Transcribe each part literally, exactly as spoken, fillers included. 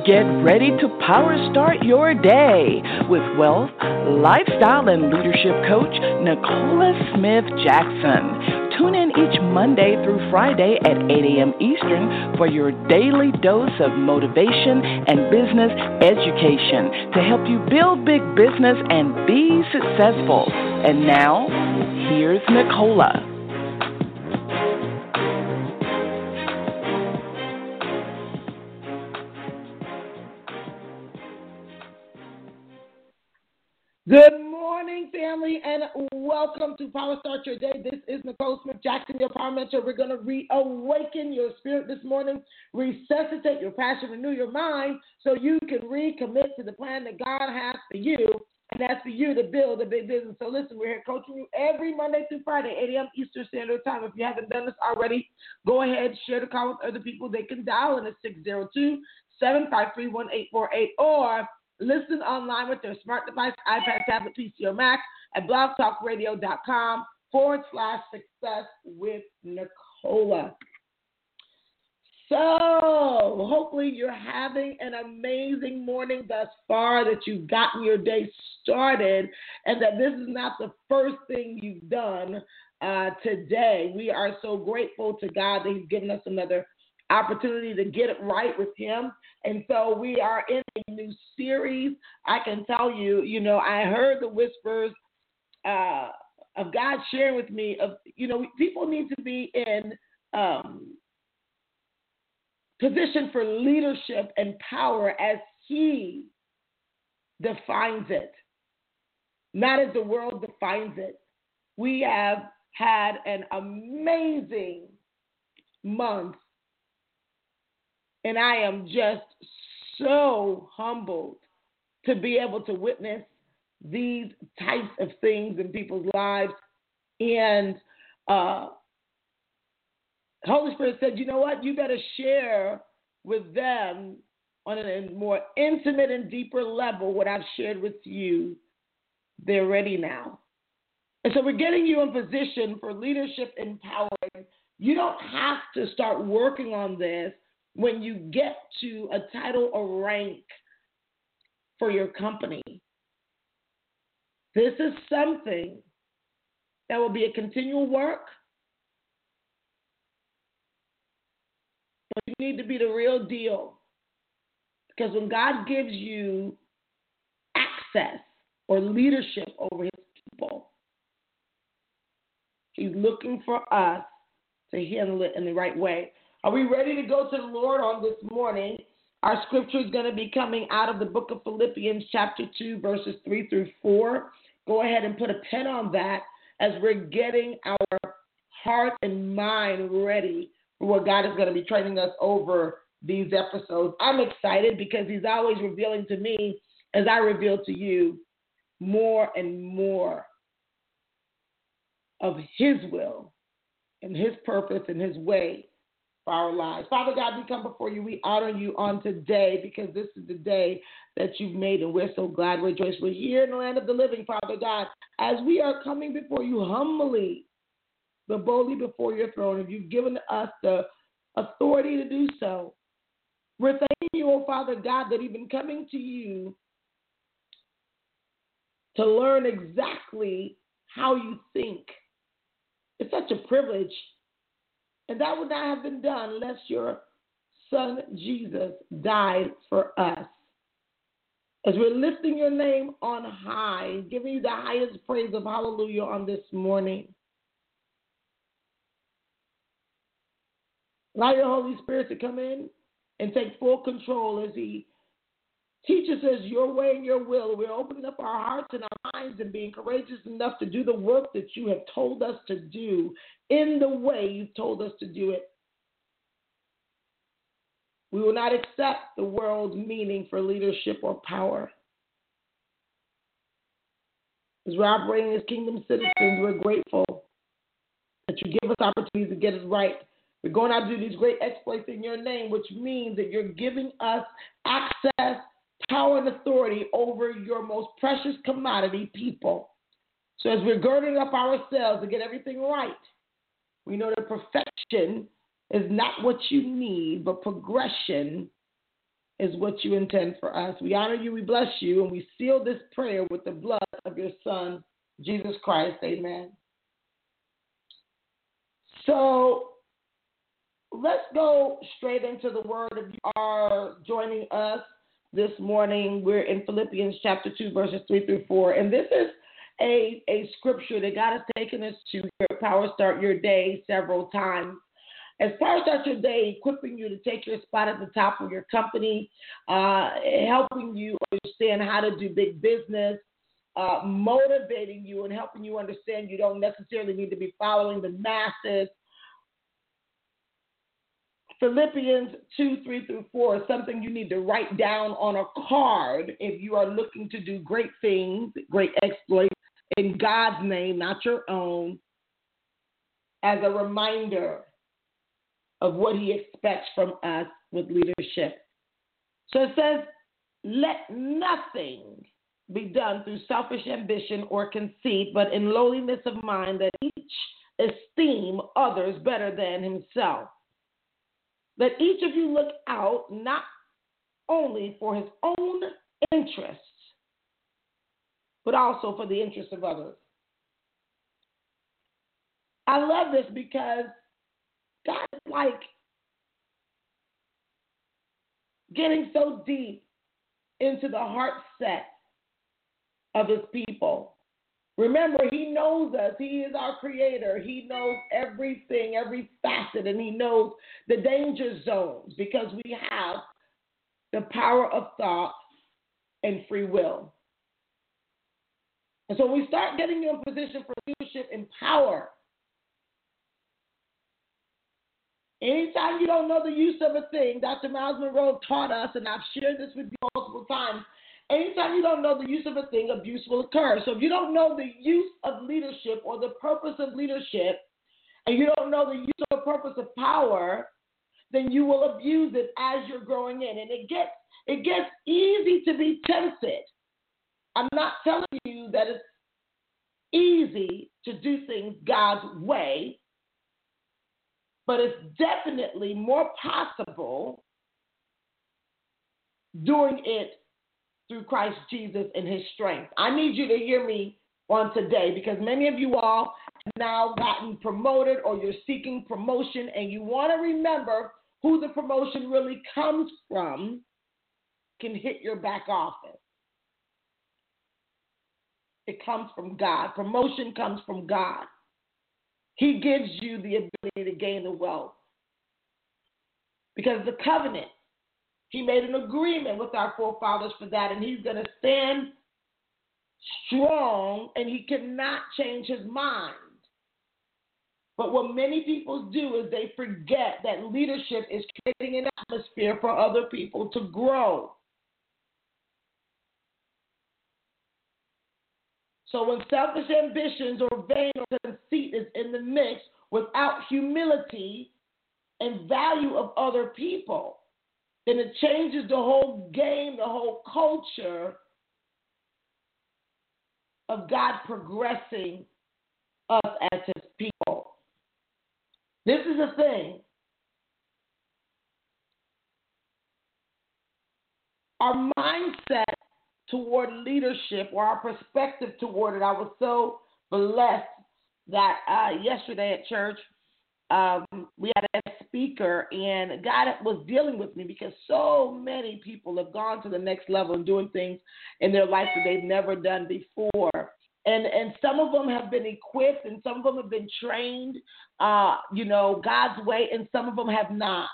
Get ready to power start your day with wealth, lifestyle, and leadership coach Nicola Smith Jackson. Tune in each Monday through Friday at eight a.m. Eastern for your daily dose of motivation and business education to help you build big business and be successful. And now, here's Nicola. Good morning, family, and welcome to Power Start Your Day. This is Nicole Smith Jackson, your Power Mentor. We're going to reawaken your spirit this morning, resuscitate your passion, renew your mind so you can recommit to the plan that God has for you, and that's for you to build a big business. So listen, we're here coaching you every Monday through Friday, eight a.m. Eastern Standard Time. If you haven't done this already, go ahead, share the call with other people. They can dial in at six zero two, seven five three, one eight four eight or listen online with their smart device, iPad, tablet, P C, or Mac at blogtalkradio.com forward slash success with Nicola. So hopefully you're having an amazing morning thus far, that you've gotten your day started, and that this is not the first thing you've done uh, today. We are so grateful to God that He's given us another opportunity to get it right with Him. And so we are in a new series. I can tell you, you know, I heard the whispers uh, of God sharing with me of, you know, people need to be in um, position for leadership and power as He defines it, not as the world defines it. We have had an amazing month, and I am just so humbled to be able to witness these types of things in people's lives. And uh, Holy Spirit said, you know what? You better share with them on a more intimate and deeper level what I've shared with you. They're ready now. And so we're getting you in position for leadership and power. You don't have to start working on this when you get to a title or rank for your company. This is something that will be a continual work, but you need to be the real deal. Because when God gives you access or leadership over His people, He's looking for us to handle it in the right way. Are we ready to go to the Lord on this morning? Our scripture is going to be coming out of the book of Philippians, chapter two, verses three through four. Go ahead and put a pen on that as we're getting our heart and mind ready for what God is going to be training us over these episodes. I'm excited because He's always revealing to me, as I reveal to you, more and more of His will and His purpose and His way for our lives. Father God, we come before you. We honor you on today because this is the day that you've made, and we're so glad, rejoice. We're here in the land of the living, Father God, as we are coming before you humbly, but boldly before your throne, and you've given us the authority to do so. We're thanking you, oh Father God, that even coming to you to learn exactly how you think, it's such a privilege. And that would not have been done unless your Son, Jesus, died for us. As we're lifting your name on high, giving you the highest praise of hallelujah on this morning. Allow your Holy Spirit to come in and take full control as He teaches us your way and your will. We're opening up our hearts and our minds and being courageous enough to do the work that you have told us to do in the way you've told us to do it. We will not accept the world's meaning for leadership or power. As we're operating as kingdom citizens, we're grateful that you give us opportunities to get it right. We're going out to do these great exploits in your name, which means that you're giving us access, power, and authority over your most precious commodity, people. So as we're girding up ourselves to get everything right, we know that perfection is not what you need, but progression is what you intend for us. We honor you, we bless you, and we seal this prayer with the blood of your Son, Jesus Christ. Amen. So let's go straight into the word. If you are joining us this morning, we're in Philippians chapter two, verses three through four. And this is a, a scripture that God has taken us to here at Power Start Your Day several times. As Power Start Your Day, equipping you to take your spot at the top of your company, uh, helping you understand how to do big business, uh, motivating you and helping you understand you don't necessarily need to be following the masses. Philippians two, three through four is something you need to write down on a card if you are looking to do great things, great exploits in God's name, not your own, as a reminder of what he expects from us with leadership. So it says, let nothing be done through selfish ambition or conceit, but in lowliness of mind, that each esteem others better than himself. Let each of you look out not only for his own interests, but also for the interests of others. I love this because God is like getting so deep into the heart set of his people. Remember, he knows us. He is our creator. He knows everything, every facet, and he knows the danger zones because we have the power of thought and free will. And so we start getting you in position for leadership and power. Anytime you don't know the use of a thing, Doctor Miles Monroe taught us, and I've shared this with you multiple times, anytime you don't know the use of a thing, abuse will occur. So if you don't know the use of leadership or the purpose of leadership, and you don't know the use or purpose of power, then you will abuse it as you're growing in. And it gets it gets easy to be tempted. I'm not telling you that it's easy to do things God's way, but it's definitely more possible doing it through Christ Jesus and his strength. I need you to hear me on today because many of you all have now gotten promoted or you're seeking promotion and you want to remember who the promotion really comes from can hit your back office. It comes from God. Promotion comes from God. He gives you the ability to gain the wealth. Because the covenant, he made an agreement with our forefathers for that, and he's going to stand strong, and he cannot change his mind. But what many people do is they forget that leadership is creating an atmosphere for other people to grow. So when selfish ambitions or vain or conceit is in the mix without humility and value of other people, then it changes the whole game, the whole culture of God progressing us as his people. This is the thing. Our mindset toward leadership or our perspective toward it, I was so blessed that uh, yesterday at church, um, we had a speaker, and God was dealing with me because so many people have gone to the next level and doing things in their life that they've never done before. And and some of them have been equipped, and some of them have been trained, uh, you know, God's way, and some of them have not.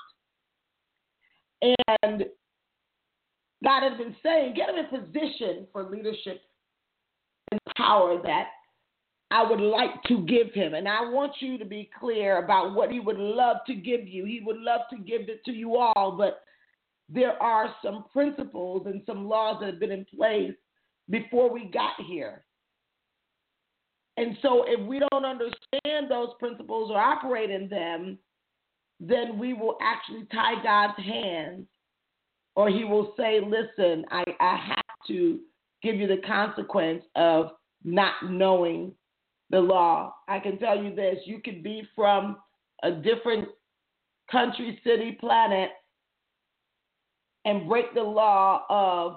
And God has been saying, get them in position for leadership and power that I would like to give him. And I want you to be clear about what he would love to give you. He would love to give it to you all, but there are some principles and some laws that have been in place before we got here. And so if we don't understand those principles or operate in them, then we will actually tie God's hands. Or he will say, listen, I, I have to give you the consequence of not knowing the law. I can tell you this, you could be from a different country, city, planet, and break the law of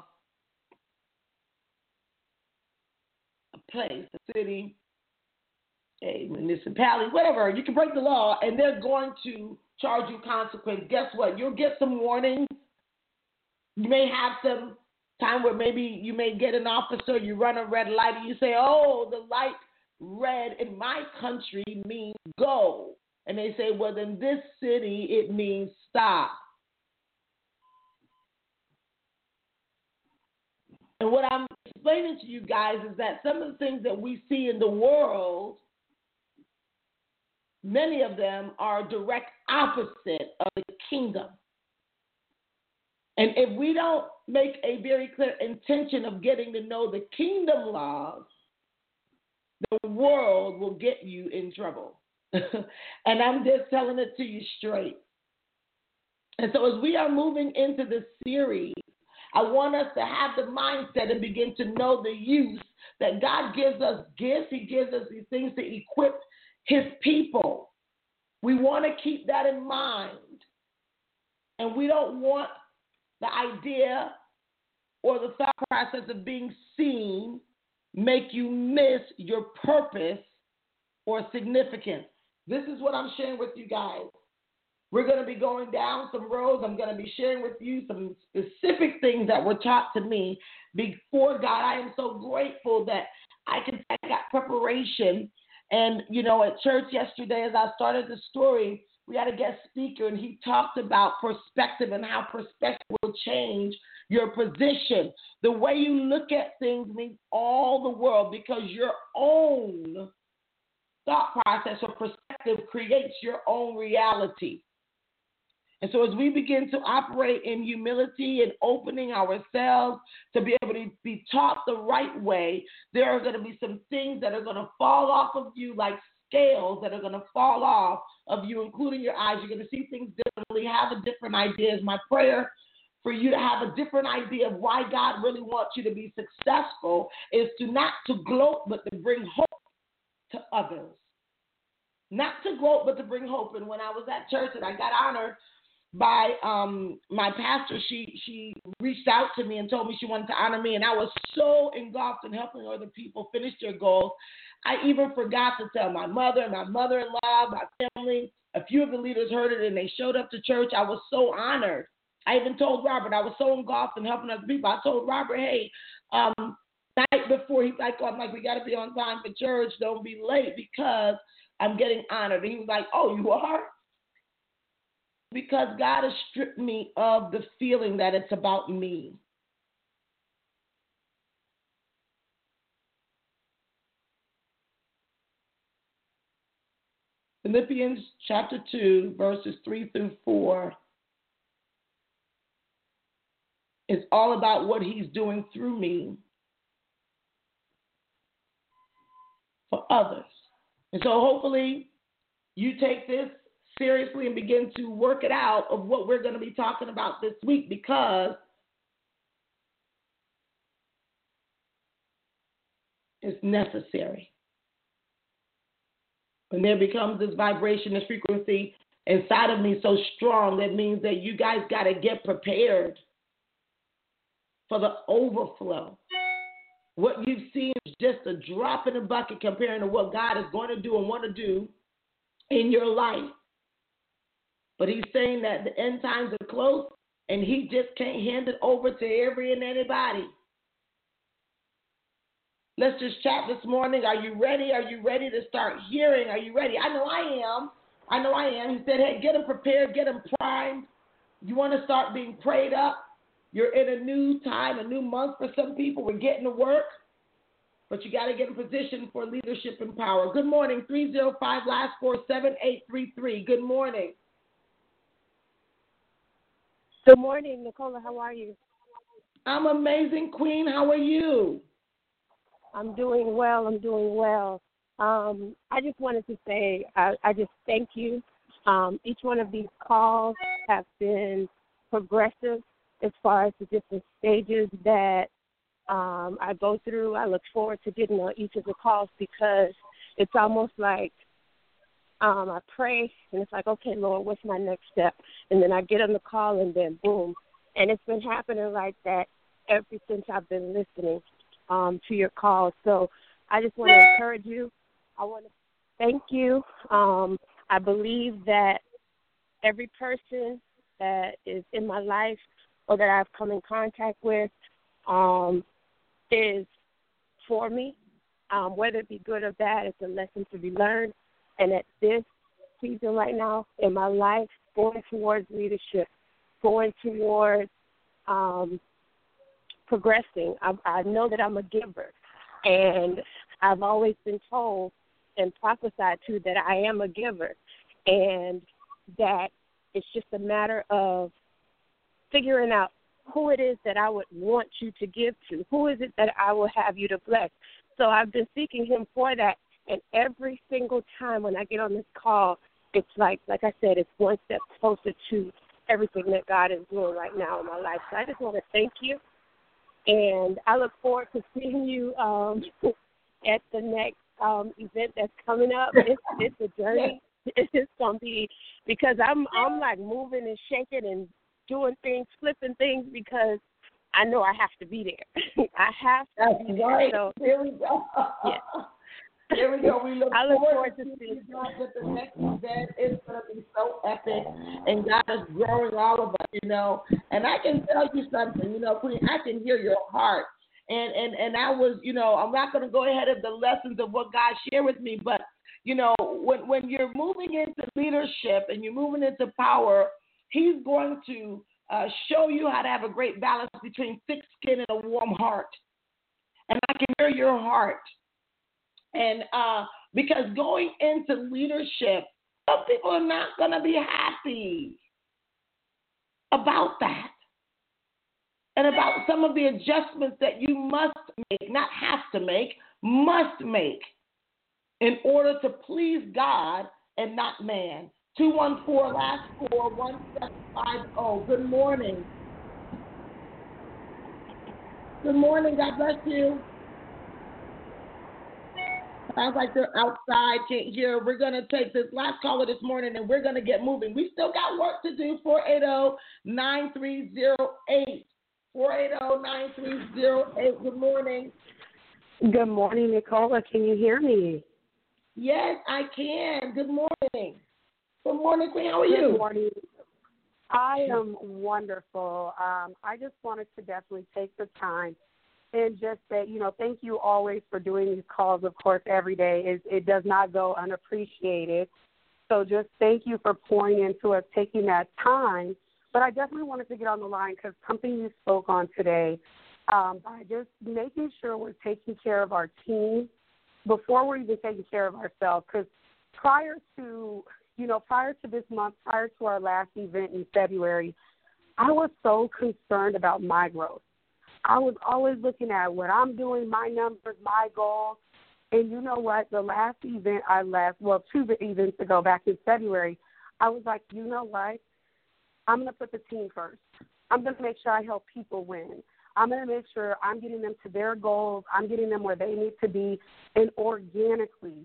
a place, a city, a municipality, whatever. You can break the law, and they're going to charge you consequence. Guess what? You'll get some warnings. You may have some time where maybe you may get an officer, you run a red light, and you say, oh, the light red in my country means go. And they say, well, in this city, it means stop. And what I'm explaining to you guys is that some of the things that we see in the world, many of them are direct opposite of the kingdom. And if we don't make a very clear intention of getting to know the kingdom laws, the world will get you in trouble. And I'm just telling it to you straight. And so as we are moving into this series, I want us to have the mindset and begin to know the use that God gives us gifts. He gives us these things to equip his people. We want to keep that in mind. And we don't want the idea or the thought process of being seen make you miss your purpose or significance. This is what I'm sharing with you guys. We're going to be going down some roads. I'm going to be sharing with you some specific things that were taught to me before God. I am so grateful that I can I got preparation. And, you know, at church yesterday, as I started the story, we had a guest speaker, and he talked about perspective and how perspective will change your position. The way you look at things means all the world, because your own thought process or perspective creates your own reality. And so as we begin to operate in humility and opening ourselves to be able to be taught the right way, there are going to be some things that are going to fall off of you like scales that are going to fall off of you, including your eyes. You're going to see things differently, have a different idea. It's my prayer for you to have a different idea of why God really wants you to be successful is to not to gloat, but to bring hope to others. Not to gloat, but to bring hope. And when I was at church and I got honored by um, my pastor, she she reached out to me and told me she wanted to honor me, and I was so engulfed in helping other people finish their goals. I even forgot to tell my mother, my mother-in-law, my family. A few of the leaders heard it, and they showed up to church. I was so honored. I even told Robert, I was so engulfed in helping other people. I told Robert, hey, um, night before, he's like, oh, I'm like, we got to be on time for church. Don't be late because I'm getting honored. And he was like, oh, you are? Because God has stripped me of the feeling that it's about me. Philippians chapter two, verses three through four is all about what he's doing through me for others. And so hopefully you take this seriously and begin to work it out of what we're going to be talking about this week, because it's necessary. When there becomes this vibration, this frequency inside of me so strong, that means that you guys got to get prepared for the overflow. What you've seen is just a drop in the bucket comparing to what God is going to do and want to do in your life. But he's saying that the end times are close, and he just can't hand it over to every and anybody. Let's just chat this morning. Are you ready? Are you ready to start hearing? Are you ready? I know I am. I know I am. He said, hey, get them prepared, get them primed. You want to start being prayed up. You're in a new time, a new month for some people. We're getting to work, but you got to get in position for leadership and power. Good morning, three oh five, last four, seven eight three three. Good morning. Good morning, Nicola. How are you? I'm amazing, Queen. How are you? I'm doing well. I'm doing well. Um, I just wanted to say I, I just thank you. Um, each one of these calls have been progressive as far as the different stages that um, I go through. I look forward to getting on each of the calls because it's almost like um, I pray and it's like, okay, Lord, what's my next step? And then I get on the call and then boom, And it's been happening like that ever since I've been listening um, to your calls. So I just want to encourage you. I want to thank you. Um, I believe that every person that is in my life or that I've come in contact with um, is for me. Um, whether it be good or bad, it's a lesson to be learned. And at this season right now in my life, going towards leadership, going towards um, progressing. I, I know that I'm a giver, and I've always been told and prophesied to that I am a giver, and that it's just a matter of figuring out who it is that I would want you to give to, who is it that I will have you to bless. So I've been seeking him for that, and every single time when I get on this call, it's like, like I said, it's one step closer to everything that God is doing right now in my life. So I just want to thank you, and I look forward to seeing you um, at the next um, event that's coming up. It's, it's a journey. It's just gonna be because I'm I'm like moving and shaking and doing things, flipping things because I know I have to be there. I have to That's be right. there. So, Here we go. Yeah. Here we go. We look, I look forward, forward to seeing God that the next event is going to be so epic, and God is growing all of us, you know. And I can tell you something, you know, Queen, I can hear your heart. And and and I was, you know, I'm not going to go ahead of the lessons of what God shared with me, but, you know, when when you're moving into leadership and you're moving into power, He's going to uh, show you how to have a great balance between thick skin and a warm heart. And I can hear your heart. And uh, because going into leadership, some people are not going to be happy about that and about some of the adjustments that you must make, not have to make, must make in order to please God and not man. two one four, last four, one seven five zero. Good morning. Good morning. God bless you. Sounds like they're outside, can't hear. We're going to take this last caller this morning, and we're going to get moving. We still got work to do. four eight zero, nine three zero eight. four eight zero, nine three zero eight. Good morning. Good morning, Nicola. Can you hear me? Yes, I can. Good morning. Good morning, Queen. How are you? Good morning. I am wonderful. Um, I just wanted to definitely take the time and just say, you know, thank you always for doing these calls, of course, every day. It, it does not go unappreciated. So just thank you for pouring into us, taking that time. But I definitely wanted to get on the line because something you spoke on today, um, by just making sure we're taking care of our team before we're even taking care of ourselves. Because prior to, you know, prior to this month, prior to our last event in February, I was so concerned about my growth. I was always looking at what I'm doing, my numbers, my goals. And you know what? The last event I left, well, two events ago back in February, I was like, you know what? I'm going to put the team first. I'm going to make sure I help people win. I'm going to make sure I'm getting them to their goals. I'm getting them where they need to be. And organically,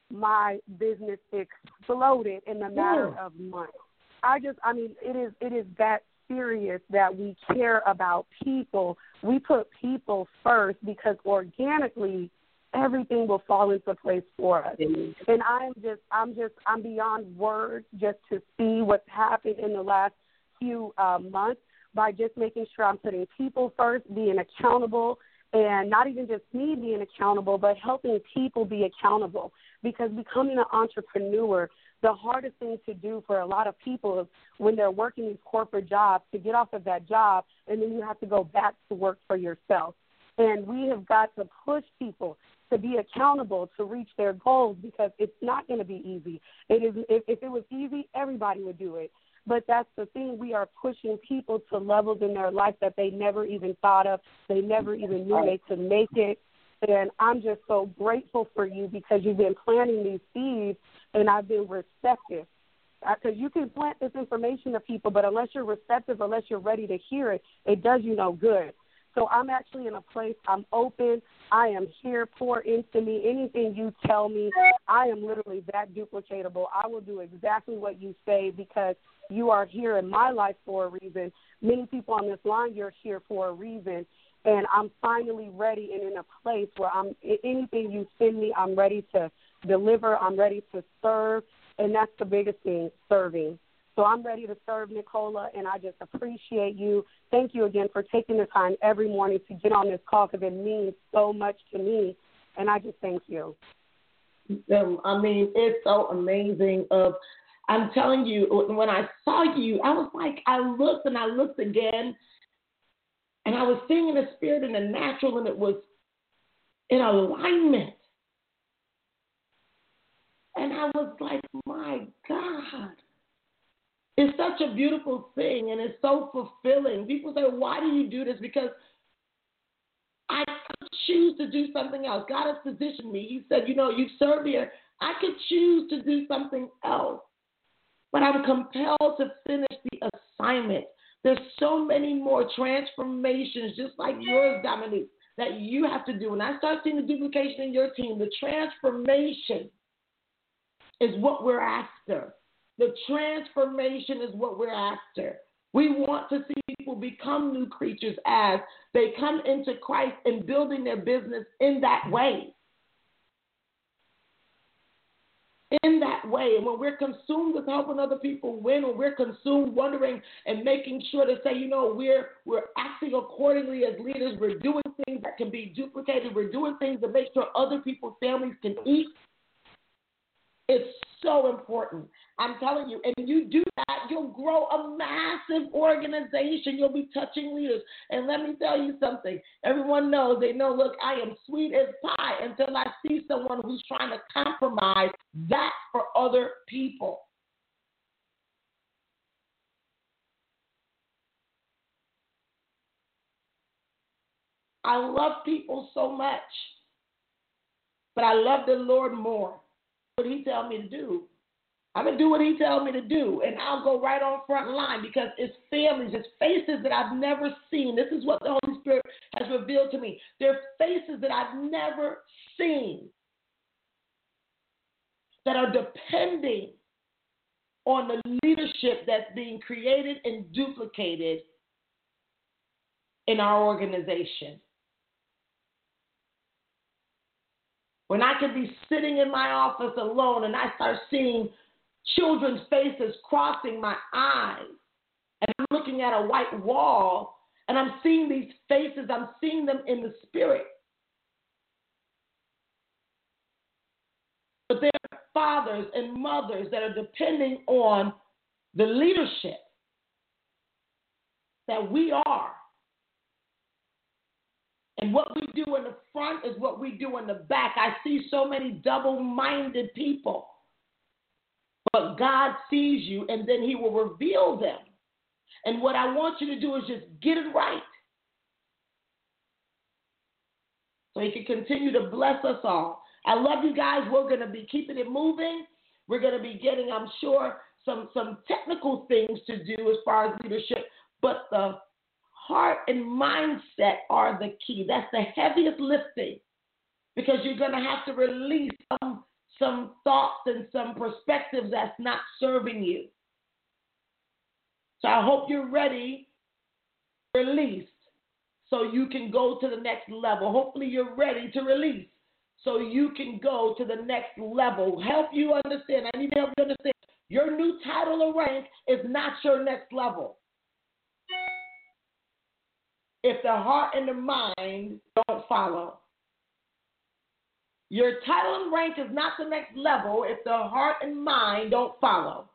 my business exploded in a matter Yeah. of months. I just, I mean, it is, it is that serious that we care about people. We put people first because organically everything will fall into place for us. Mm-hmm. And I'm just, I'm just, I'm beyond words just to see what's happened in the last few uh, months by just making sure I'm putting people first, being accountable, and not even just me being accountable, but helping people be accountable. Because becoming an entrepreneur, the hardest thing to do for a lot of people is when they're working these corporate jobs to get off of that job, and then you have to go back to work for yourself. And we have got to push people to be accountable to reach their goals because it's not going to be easy. It is. If, if it was easy, everybody would do it. But that's the thing. We are pushing people to levels in their life that they never even thought of. They never even knew they could make it. And I'm just so grateful for you because you've been planting these seeds, and I've been receptive. Because you can plant this information to people, but unless you're receptive, unless you're ready to hear it, it does you no good. So I'm actually in a place, I'm open. I am here, pour into me. Anything you tell me, I am literally that duplicatable. I will do exactly what you say because you are here in my life for a reason. Many people on this line, you're here for a reason. And I'm finally ready and in a place where I'm anything you send me, I'm ready to deliver. I'm ready to serve. And that's the biggest thing, serving. So I'm ready to serve, Nicola, and I just appreciate you. Thank you again for taking the time every morning to get on this call because it means so much to me, and I just thank you. Um, I mean, it's so amazing. Of, I'm telling you, when I saw you, I was like, I looked and I looked again, and I was seeing the spirit and the natural, and it was in alignment. And I was like, my God. It's such a beautiful thing, and it's so fulfilling. People say, why do you do this? Because I could choose to do something else. God has positioned me. He said, you know, you serve here. I could choose to do something else, but I'm compelled to finish the assignment. There's so many more transformations, just like yours, Dominique, that you have to do. And I start seeing the duplication in your team. The transformation is what we're after. The transformation is what we're after. We want to see people become new creatures as they come into Christ and building their business in that way. In that way. And when we're consumed with helping other people win, when we're consumed wondering and making sure to say, you know, we're we're acting accordingly as leaders, we're doing things that can be duplicated, we're doing things to make sure other people's families can eat. It's so important. I'm telling you, and you do that, you'll grow a massive organization. You'll be touching leaders. And let me tell you something. Everyone knows, they know, look, I am sweet as pie until I see someone who's trying to compromise that for other people. I love people so much, but I love the Lord more. What he tell me to do. I'm going to do what he tells me to do, and I'll go right on front line because it's families, it's faces that I've never seen. This is what the Holy Spirit has revealed to me. They're faces that I've never seen that are depending on the leadership that's being created and duplicated in our organization. When I could be sitting in my office alone and I start seeing children's faces crossing my eyes, and I'm looking at a white wall, and I'm seeing these faces, I'm seeing them in the spirit. But there are fathers and mothers that are depending on the leadership that we are. And what we do in the front is what we do in the back. I see so many double-minded people. But God sees you, and then he will reveal them. And what I want you to do is just get it right. So he can continue to bless us all. I love you guys. We're going to be keeping it moving. We're going to be getting, I'm sure, some, some technical things to do as far as leadership. But the heart and mindset are the key. That's the heaviest lifting because you're going to have to release some, some thoughts and some perspectives that's not serving you. So I hope you're ready, released, so you can go to the next level. Hopefully you're ready to release so you can go to the next level. Help you understand. I need to help you understand. Your new title or rank is not your next level. If the heart and the mind don't follow. Your title and rank is not the next level if the heart and mind don't follow.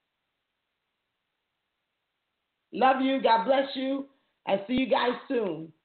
Love you. God bless you. I'll see you guys soon.